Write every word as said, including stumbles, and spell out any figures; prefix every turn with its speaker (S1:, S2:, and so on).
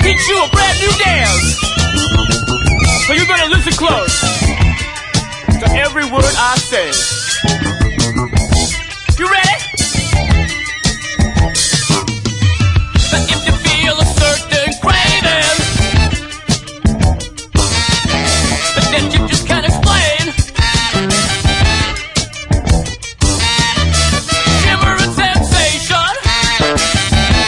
S1: teach you a brand new dance. So you better listen close to every word I say.